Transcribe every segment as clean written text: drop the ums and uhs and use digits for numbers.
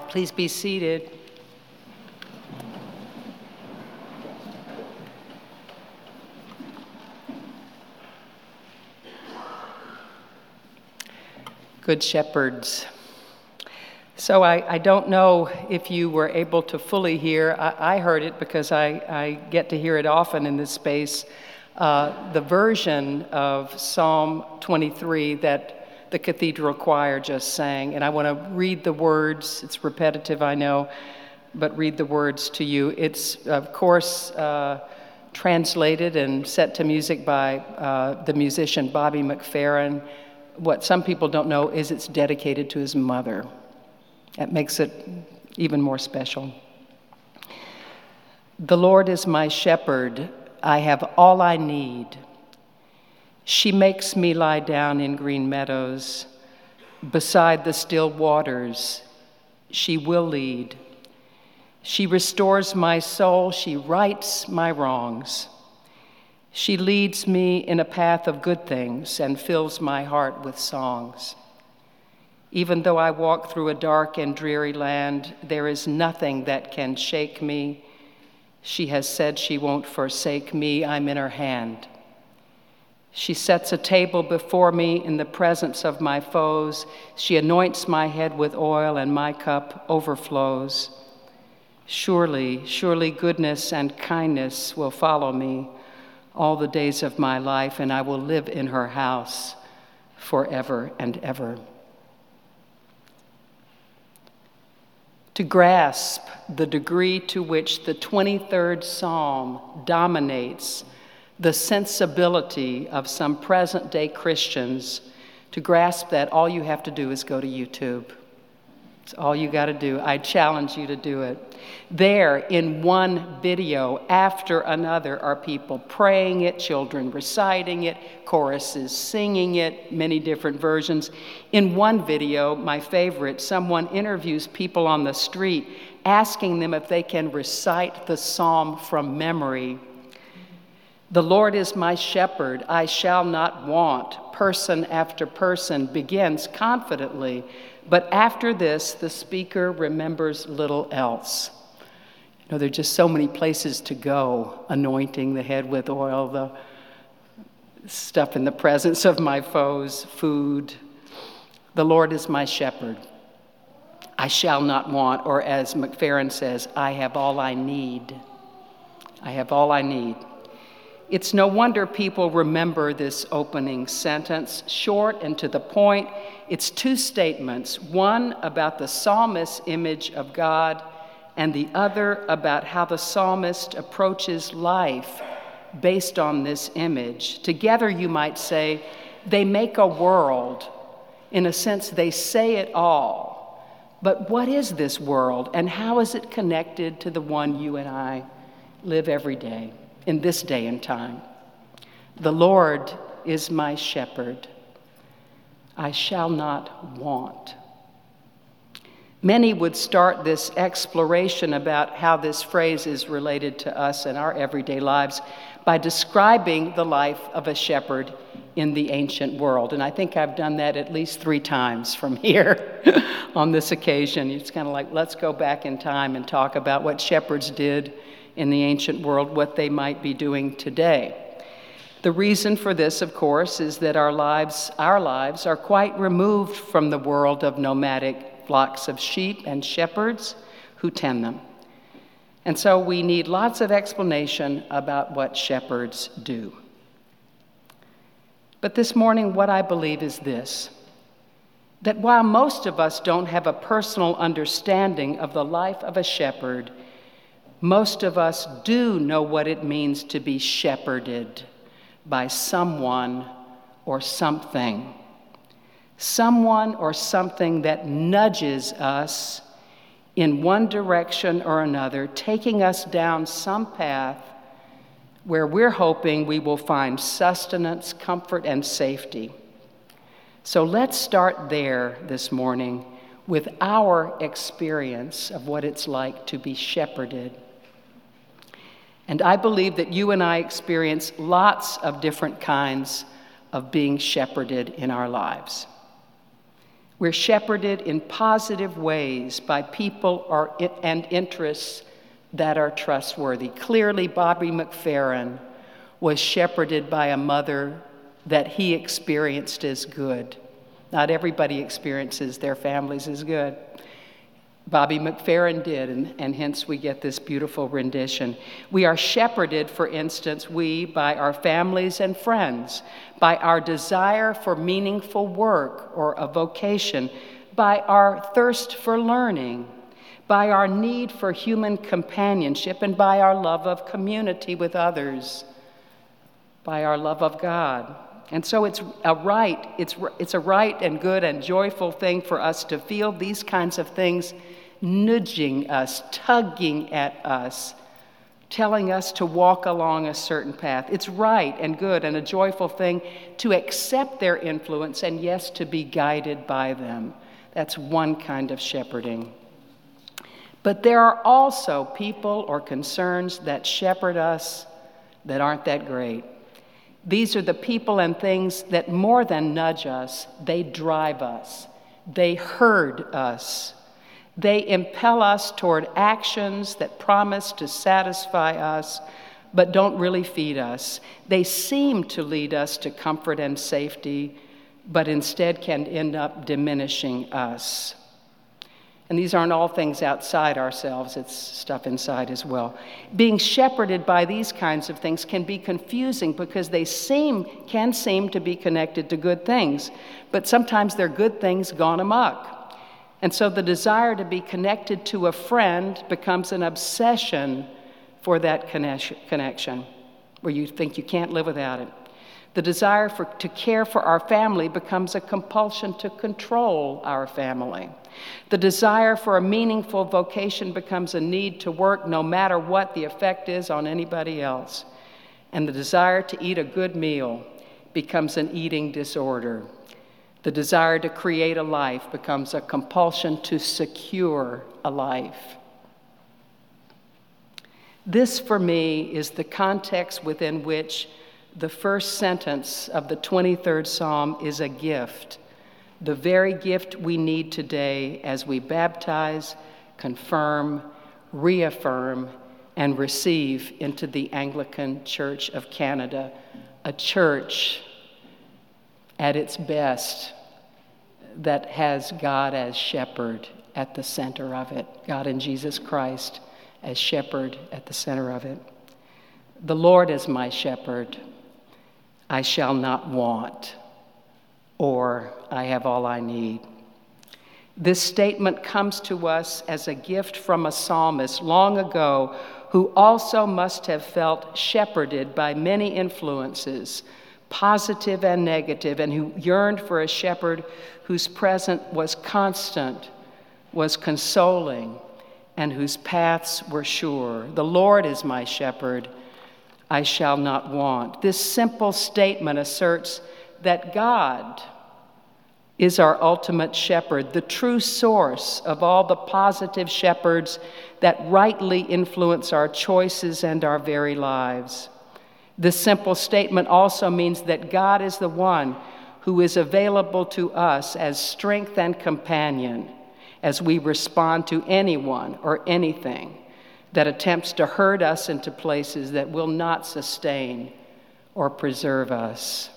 Please be seated. Good shepherds. So I don't know if you were able to fully hear. I heard it because I get to hear it often in this space. The version of Psalm 23 that the cathedral choir just sang. And I want to read the words. It's repetitive, I know, but read the words to you. It's, of course, translated and set to music by the musician Bobby McFerrin. What some people don't know is it's dedicated to his mother. That makes it even more special. The Lord is my shepherd. I have all I need. She makes me lie down in green meadows. Beside the still waters, she will lead. She restores my soul. She rights my wrongs. She leads me in a path of good things and fills my heart with songs. Even though I walk through a dark and dreary land, there is nothing that can shake me. She has said she won't forsake me. I'm in her hand. She sets a table before me in the presence of my foes. She anoints my head with oil, and my cup overflows. Surely, surely goodness and kindness will follow me all the days of my life, and I will live in her house forever and ever. To grasp the degree to which the 23rd Psalm dominates the sensibility of some present-day Christians, to grasp that, all you have to do is go to YouTube. It's all you got to do. I challenge you to do it. There, in one video after another, are people praying it, children reciting it, choruses singing it, many different versions. In one video, my favorite, someone interviews people on the street, asking them if they can recite the psalm from memory. The Lord is my shepherd, I shall not want. Person after person begins confidently, but after this, the speaker remembers little else. You know, there are just so many places to go, anointing the head with oil, the stuff in the presence of my foes, food. The Lord is my shepherd, I shall not want, or as McFerrin says, I have all I need. I have all I need. It's no wonder people remember this opening sentence, short and to the point. It's two statements, one about the psalmist's image of God, and the other about how the psalmist approaches life based on this image. Together, you might say, they make a world. In a sense, they say it all. But what is this world, and how is it connected to the one you and I live every day? In this day and time. The Lord is my shepherd. I shall not want. Many would start this exploration about how this phrase is related to us in our everyday lives by describing the life of a shepherd in the ancient world. And I think I've done that at least 3 times from here on this occasion. It's kind of like, let's go back in time and talk about what shepherds did in the ancient world, what they might be doing today. The reason for this, of course, is that our lives are quite removed from the world of nomadic flocks of sheep and shepherds who tend them. And so we need lots of explanation about what shepherds do. But this morning, what I believe is this, that while most of us don't have a personal understanding of the life of a shepherd, most of us do know what it means to be shepherded by someone or something. Someone or something that nudges us in one direction or another, taking us down some path where we're hoping we will find sustenance, comfort, and safety. So let's start there this morning with our experience of what it's like to be shepherded. And I believe that you and I experience lots of different kinds of being shepherded in our lives. We're shepherded in positive ways by people and interests that are trustworthy. Clearly, Bobby McFerrin was shepherded by a mother that he experienced as good. Not everybody experiences their families as good. Bobby McFerrin did, and hence we get this beautiful rendition. We are shepherded, for instance, by our families and friends, by our desire for meaningful work or a vocation, by our thirst for learning, by our need for human companionship, and by our love of community with others, by our love of God. And so it's a right and good and joyful thing for us to feel these kinds of things nudging us, tugging at us, telling us to walk along a certain path. It's right and good and a joyful thing to accept their influence and, yes, to be guided by them. That's one kind of shepherding. But there are also people or concerns that shepherd us that aren't that great. These are the people and things that more than nudge us, they drive us. They herd us. They impel us toward actions that promise to satisfy us, but don't really feed us. They seem to lead us to comfort and safety, but instead can end up diminishing us. And these aren't all things outside ourselves, it's stuff inside as well. Being shepherded by these kinds of things can be confusing because they can seem to be connected to good things, but sometimes they're good things gone amok. And so the desire to be connected to a friend becomes an obsession for that connection, where you think you can't live without it. The desire to care for our family becomes a compulsion to control our family. The desire for a meaningful vocation becomes a need to work no matter what the effect is on anybody else. And the desire to eat a good meal becomes an eating disorder. The desire to create a life becomes a compulsion to secure a life. This, for me, is the context within which the first sentence of the 23rd Psalm is a gift, the very gift we need today as we baptize, confirm, reaffirm, and receive into the Anglican Church of Canada, a church at its best that has God as shepherd at the center of it, God in Jesus Christ as shepherd at the center of it. The Lord is my shepherd, I shall not want, or I have all I need. This statement comes to us as a gift from a psalmist long ago who also must have felt shepherded by many influences, positive and negative, and who yearned for a shepherd whose presence was constant, was consoling, and whose paths were sure. The Lord is my shepherd, I shall not want. This simple statement asserts that God is our ultimate shepherd, the true source of all the positive shepherds that rightly influence our choices and our very lives. This simple statement also means that God is the one who is available to us as strength and companion as we respond to anyone or anything that attempts to herd us into places that will not sustain or preserve us.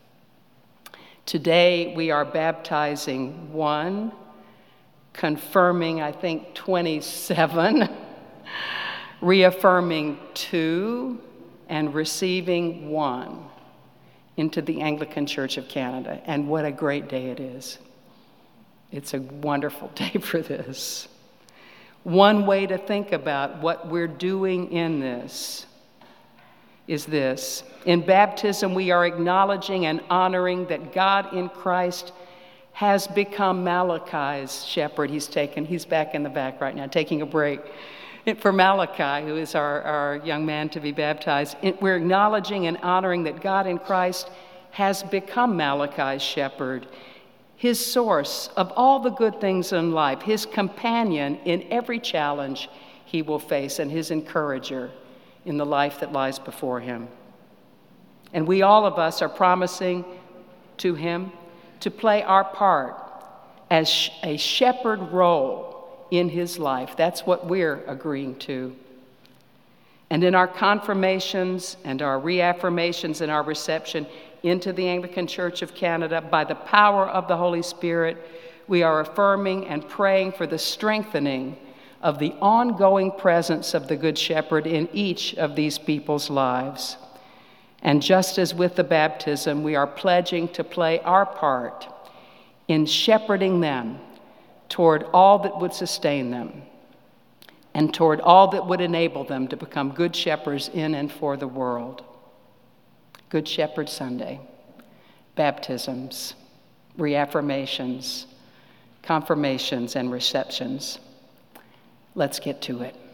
Today we are baptizing 1, confirming, 27, reaffirming 2, and receiving 1 into the Anglican Church of Canada. And what a great day it is. It's a wonderful day for this. One way to think about what we're doing in this is this. In baptism, we are acknowledging and honoring that God in Christ has become Malachi's shepherd. He's back in the back right now, taking a break. For Malachi, who is our young man to be baptized, we're acknowledging and honoring that God in Christ has become Malachi's shepherd, his source of all the good things in life, his companion in every challenge he will face, and his encourager in the life that lies before him. And we, all of us, are promising to him to play our part, as a shepherd role in his life. That's what we're agreeing to. And in our confirmations and our reaffirmations and our reception into the Anglican Church of Canada, by the power of the Holy Spirit, we are affirming and praying for the strengthening of the ongoing presence of the Good Shepherd in each of these people's lives. And just as with the baptism, we are pledging to play our part in shepherding them toward all that would sustain them and toward all that would enable them to become good shepherds in and for the world. Good Shepherd Sunday, baptisms, reaffirmations, confirmations, and receptions. Let's get to it.